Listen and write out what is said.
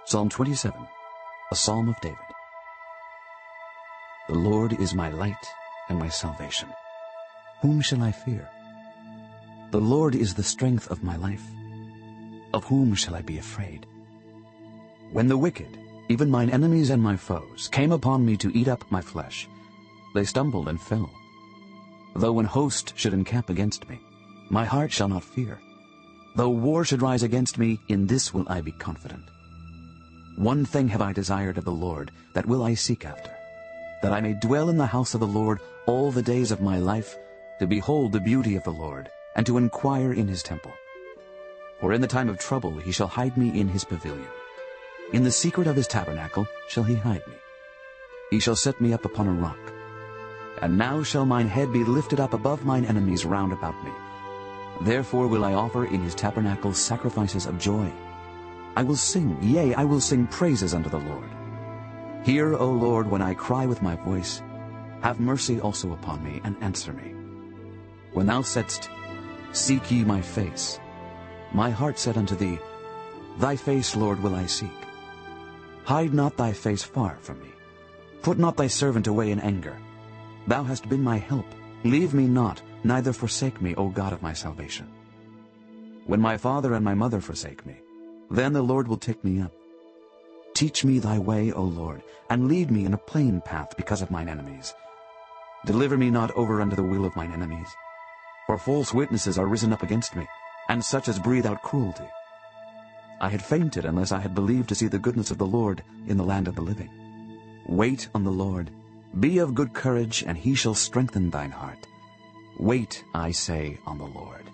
Psalm 27, a psalm of David. The Lord is my light and my salvation. Whom shall I fear? The Lord is the strength of my life. Of whom shall I be afraid? When the wicked, even mine enemies and my foes, came upon me to eat up my flesh, they stumbled and fell. Though an host should encamp against me, my heart shall not fear. Though war should rise against me, in this will I be confident. One thing have I desired of the Lord, that will I seek after, that I may dwell in the house of the Lord all the days of my life, to behold the beauty of the Lord, and to inquire in his temple. For in the time of trouble he shall hide me in his pavilion. In the secret of his tabernacle shall he hide me. He shall set me up upon a rock. And now shall mine head be lifted up above mine enemies round about me. Therefore will I offer in his tabernacle sacrifices of joy. I will sing, yea, I will sing praises unto the Lord. Hear, O Lord, when I cry with my voice. Have mercy also upon me, and answer me. When thou saidst, Seek ye my face, my heart said unto thee, Thy face, Lord, will I seek. Hide not thy face far from me. Put not thy servant away in anger. Thou hast been my help. Leave me not, neither forsake me, O God of my salvation. When my father and my mother forsake me, then the Lord will take me up. Teach me thy way, O Lord, and lead me in a plain path because of mine enemies. Deliver me not over unto the will of mine enemies. For false witnesses are risen up against me, and such as breathe out cruelty. I had fainted unless I had believed to see the goodness of the Lord in the land of the living. Wait on the Lord. Be of good courage, and he shall strengthen thine heart. Wait, I say, on the Lord.